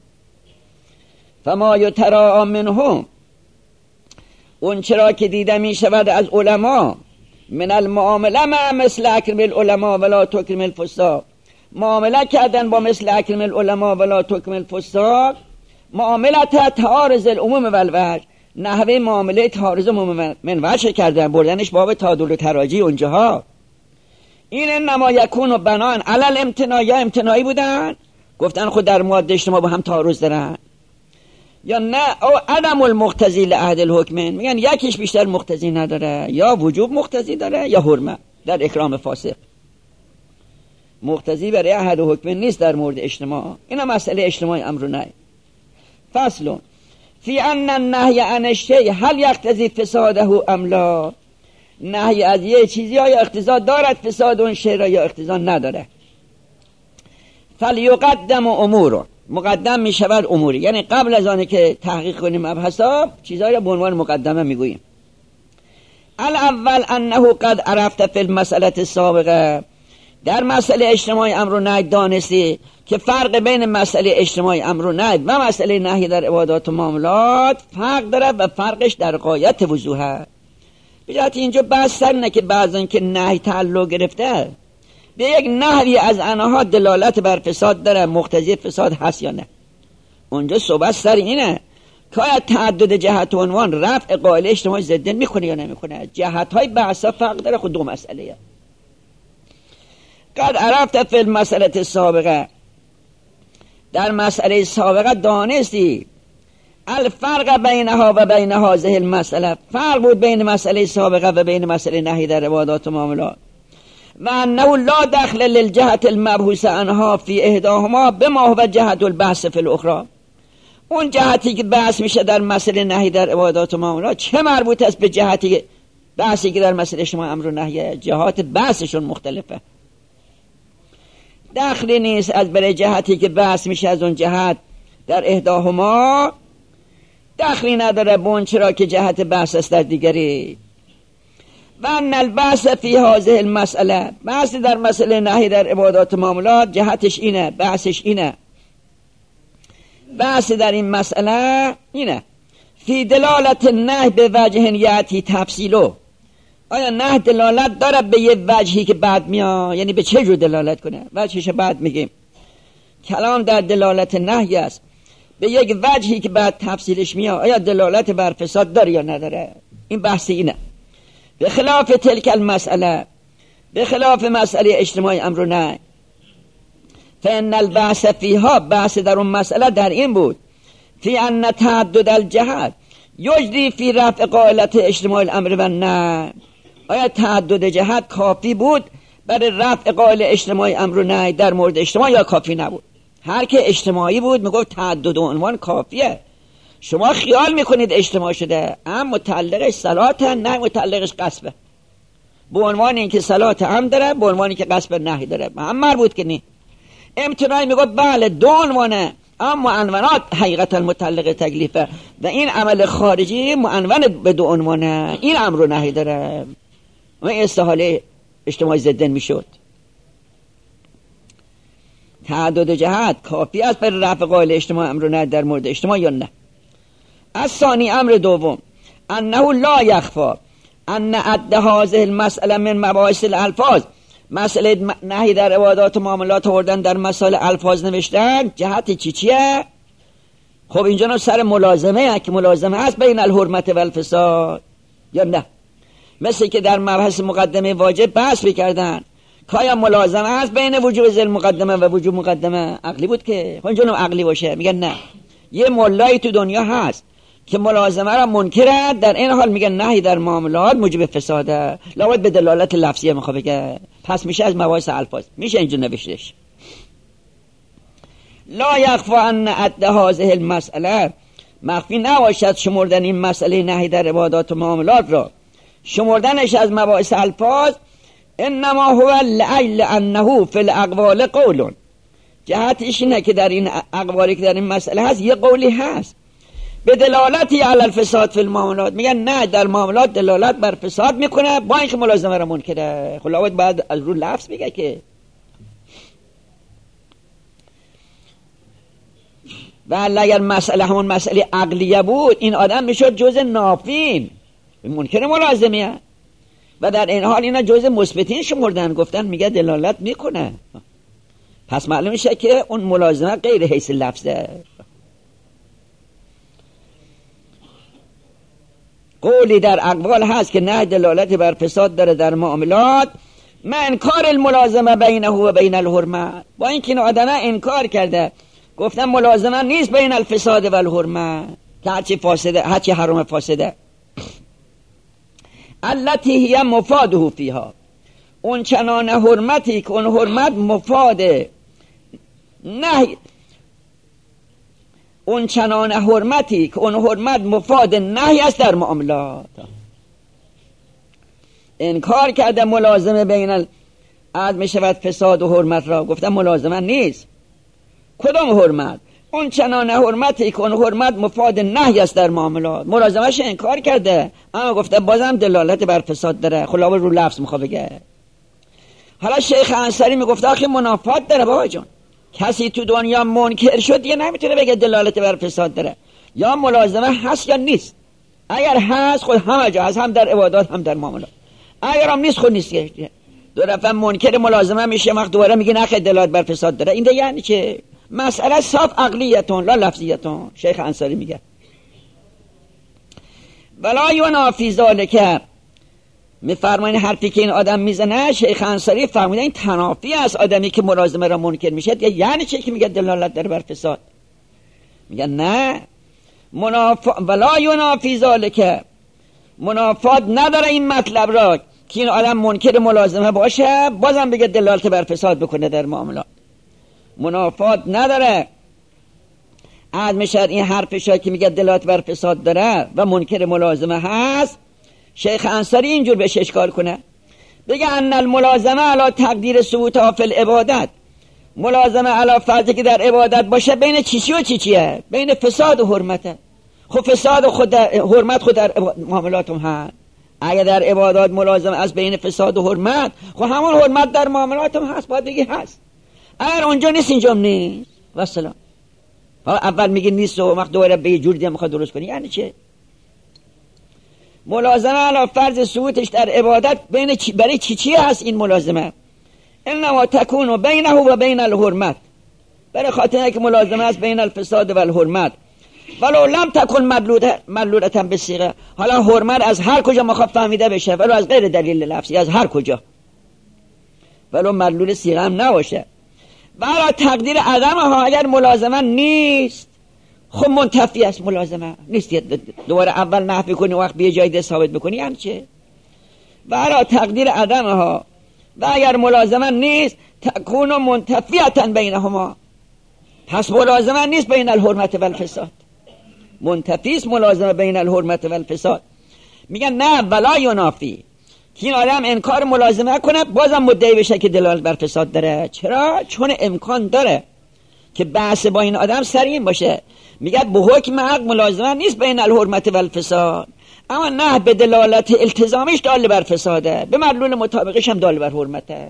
فما یتراء منهم، اون چرا که دیده میشود از علما، من المعامله مع مثل اکرم العلماء ولا تکرم الفساق، معامله کردن با مثل اکرم العلماء ولا تکرم الفساق، معاملت تعارض العموم والوجه، نحوه معامله تعارض عموم من وجه کردن، بردنش باب تعادل و تراجی اونجاها. این انما یکون و بنان علل امتناع، یا امتناعی بودن گفتن خود در ماده اجتماع با هم تعارض دارن، یا نه او عدم المقتضی لعهد الحکمین، میگن یکیش بیشتر مقتضی نداره، یا وجوب مقتضی داره یا حرمت. در اکرام فاسق مقتضی برای احد حکمین نیست در مورد اجتماع. اینا مسئله اجتماعی امر نه. فصل فی ان النهی عن الشیء هل یقتضی فساده ام لا، نهی از یه چیزی یا اقتضا دارد فساد اون شیء را یا اقتضا نداره. فلیقدم امور، مقدم می شود اموری، یعنی قبل از آنه که تحقیق کنیم مبحثا چیزایی را به عنوان مقدمه میگوییم. الاول انه قد عرفت فی المسئله السابقه، در مسئله اجتماعی امر و نهی دانستی که فرق بین مسئله اجتماعی امر و نهی و مسئله نهی در عبادات و معاملات فرق داره و فرقش در غایت وضوحه. بجات اینجا بحث سر نه که بعضن که نهی تعلق گرفته به یک نهی از انها دلالت بر فساد داره، مقتضی فساد هست یا نه. اونجا صحبت سر اینه که آیا تعدد جهت و عنوان رفع قائل اجتماعی ضدن میکنه یا نمیکنه؟ جهت های بحثا فرق داره. خود دو مسئله. قد عرفت فی المسئله سابقه، در مسئله سابقه دانستی الفرق بینها و بین هذه المسئله، فرق بود بین مسئله سابقه و بین مسئله نهی در عبادات و معاملات، و انه لا دخل للجهت المبحوث عنها فی احداهما بما هو جهت البحث فی الاخرى. اون جهتی که بحث میشه در مسئله نهی در عبادات و معاملات چه مربوط است به جهتی بحثی که در مسئله شما امر و نهیه؟ جهات بحثشون مختلفه. دخلی نیست از برای جهتی که بحث میشه از اون جهت در احداهما، دخلی نداره بون چرا که جهت بحث است در دیگری. و ان البحث فی هذه المسئله، بحث در مسئله نهی در عبادات و معاملات جهتش اینه، بحثش اینه، بحث در این مسئله اینه فی دلالت نهی به وجه یأتی تفصیلو. آیا نه دلالت داره به یه وجهی که بعد میاد؟ یعنی به چه جور دلالت کنه؟ وجهش بعد میگیم. کلام در دلالت نهی است به یک وجهی که بعد تفصیلش میاد. آیا دلالت بر فساد داره یا نداره؟ این بحث اینه. به خلاف تلک المسئله، به خلاف مسئله اجتماعی امر و نهی، فان البحث فیها، بحث در اون مسئله در این بود فی ان تعدد الجهات یجری فی رفع قائلت اجتماع الامر و نهی. آیا تعدد جهت کافی بود برای رفع قائل اجتماعی امر و نهی در مورد اجتماع یا کافی نبود؟ هر که اجتماعی بود میگفت تعدد عنوان کافیه. شما خیال میکنید اجتماع شده، هم متعلقش صلات، نه متعلقش قصبه، به عنوان اینکه صلات هم داره، به عنوانی که قصب نهی داره، هم مربوط که نی. امتناعی میگفت بله دو عنوانه، اما عنوانات حقیقتا متعلق تکلیفه و این عمل خارجی معنون به دو عنوانه، این امر و نهی داره و استحاله اجتماعی ضدن میشد. تعدد جهت کافی است برای رفع قائل اجتماع امر و نهی در مورد اجتماع یا نه؟ از ثانی امر دوم انه لا یخفا ان عد هذه المسئله من مباحث الالفاظ، مسئله نهی در عبادات و معاملات آوردن در مسائل الفاظ نوشتن جهت چیه؟ خب اینجا نه سر ملازمه که ملازمه هست بین الحرمت و الفساد یا نه؟ مثل که در مبحث مقدمه واجب بحث میکردن که آیا ملازمه هست بین وجوب ذل مقدمه و وجوب مقدمه؟ عقلی بود که خب اینجا نه عقلی باشه. میگن نه، یه ملایی تو دنیا هست که ملازمه را منکره، در این حال میگن نهی در معاملات موجب فساده، لابد به دلالت لفظیه میخواد بگه، پس میشه از مباحث الفاظ، میشه اینجا نوشتش. لا یخفا ان عد هذه المسئله، مخفی نباشد شمردن این مسئله نهی در عبادات و معاملات را، شمردنش از مباحث الفاظ، انما هو لعل انه فی الاقوال قول، جهتش اینه که در این اقوالی که در این مسئله هست یه قولی هست به دلالتی علی الفساد فی المعاملات، میگن نه در معاملات دلالت بر فساد میکنه با اینکه ملازمه را منکره. خب بعد از رو لفظ میگه که و اگر مسئله همون مسئله عقلیه بود این آدم میشد جزء نافین منکر ملازمیه و در این حال اینا جزء مثبتین شمردن، گفتن میگه دلالت میکنه، پس معلوم میشه که اون ملازمه غیر حیث لفظه. قولی در اقوال هست که نه دلالت بر فساد داره در معاملات، من انکار الملازمه بینه و بین الحرمه، با اینکه این آدم انکار کرده، گفتن ملازمه نیست بین الفساد و الحرمه که هرچی فاسده هرچی حرام فاسده، التي هي مفاده فيها، اون چنان حرمتی که اون حرمت مفاده نهی، اون چنان حرمتی که اون حرمت مفاد نهی است در معاملات. انکار کرده ملازمه بین از می شود فساد و حرمت را، گفتن ملازمه نیست. کدام حرمت؟ اون چنان حرمتی که اون حرمت مفاد نهی است در معاملات، ملازمش انکار کرده اما گفته بازم دلالت بر فساد داره، خلاصه رو لفظ میخواد بگه. حالا شیخ انصاری میگفت آخه منافات داره بابا جان، کسی تو دنیا منکر شد دیگه نمیتونه بگه دلالت بر فساد داره، یا ملازمه هست یا نیست. اگر هست خود همه جا هست، هم در عبادات هم در معاملات، اگر هم نیست خود نیست. دو دفعه منکر ملازمه میشه وقت دوباره میگه نه دلالت بر فساد داره، این دیگه یعنی چه؟ مسئله صاف عقلیتون لا لفظیتون. شیخ انصاری میگه ولا ینافی ذالک، میفرمایین حرفی که این آدم میزنه شیخ انصاری فرموده این تنافی از آدمی که ملازمه را منکر میشه. یعنی چه که میگه دلالت داره بر فساد؟ میگه نه، ولا ینافی ذالک، منافات نداره این مطلب را که این آدم منکر ملازمه باشه بازم بگه دلالت بر فساد بکنه در معاملات. منافات نداره. عدم شرعی حرفش که میگه دلالت بر فساد داره و منکر ملازمه هست، شیخ انصاری اینجور بهش اشکال کنه، بگه ان الملازمه علی تقدیر ثبوتها فی العبادت، ملازمه علی فرضی که در عبادت باشه بین چیچی و چیچیه، بین فساد و حرمته. خب فساد و حرمت خود در معاملات هم هست. اگه در عبادات ملازمه از بین فساد و حرمت، خب همون حرمت در معاملات هم هست، باید بگی هست. اگر اونجا نیست اینجا نیست و سلام. اول میگه نیست و وقت دوباره به یه جور دیگه میخواد درست کنی. یعنی چه؟ ملازمه علی فرض ثبوتش در عبادت برای چی هست این ملازمه؟ انما تکون بینه و بین الحرمت، برای خاطر اینکه ملازمه است بین الفساد و الحرمت. ولو لم تکن مدلولتا بالصیغه، حالا حرمت از هر کجا مخاف فهمیده بشه، ولو از غیر دلیل لفظی، از هر کجا، ولو مدلول صیغه هم نباشه. برای تقدیر عدم ها، اگر ملازمه نیست خب منتفی است، ملازمه نیست. دوباره اول نفی کنی وقت به جای ده ثابت بکنی. یعنی چه؟ برای تقدیر عدم ها و اگر ملازمه نیست تکون منتفیتا بینهما، پس ملازمه نیست بین الحرمت و الفساد، منتفی است ملازمه بین الحرمت و الفساد. میگن نه، ولا ینافی، که این آدم انکار ملازمه کنه بازم مدعی بشه که دلالت بر فساد داره. چرا؟ چون امکان داره که بحث با این آدم سرین باشه. میگه به حکم حق ملازمه نیست بین الحرمت و الفساد، اما نه به دلالت التزامش دال بر فساده، به مدلول مطابقش هم دال بر حرمته.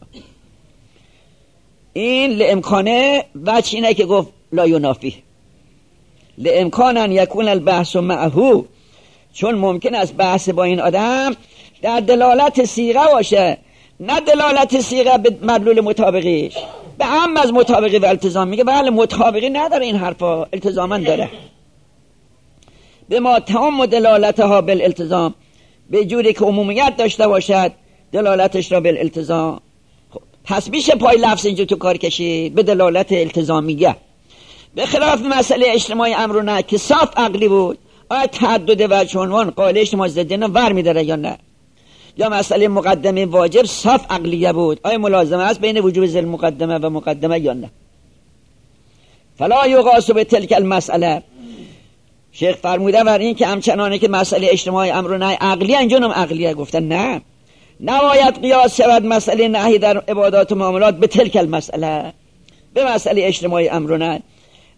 این لامکانه وجه اینه که گفت لا ینافی، لامکان ان یکون البحث معه، چون ممکن است بحث با این آدم در دلالت صیغه باشه، نه دلالت صیغه به مدلول مطابقیش، به هم از مطابقی و التزام. میگه بله مطابقی نداره این حرفا، التزاما داره. به ما تمام دلالتها بالالتزام، به جوری که عمومیت داشته باشد دلالتش را بالالتزام. خب پس میشه پای لفظ اینجا تو کار کشید به دلالت التزامیه، به خلاف مسئله اجتماعی امر و نهی که صاف عقلی بود. آیا تعدد وجه عنوان قائل اجتماع ضدن ور میداره یا نه؟ یا مسئله مقدمه واجب صاف عقلیه بود، آیا ملازمه است بین وجوب ذل مقدمه و مقدمه یا نه؟ فلا یقاس به تلک المسئله، شیخ فرموده بر این که همچنانه که مسئله اجتماعی امر و نهی عقلیه، اینجا هم عقلیه. گفتن نه، نباید قیاس شود مسئله نهی در عبادات و معاملات به تلک المسئله، به مسئله اجتماعی امر و نهی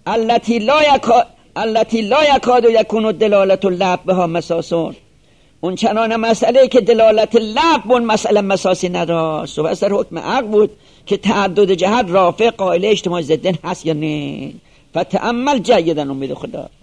التي لا یکاد یکون دلالت اللفظ بها مساسون، اون چنان مسئله که دلالت لفظ بون مسئله مساسی نداشت و اثر حکم عقل بود که تعدد جهت رافع قائل اجتماع ضدن هست یا نه. فتأمل جیدن، امید خدا.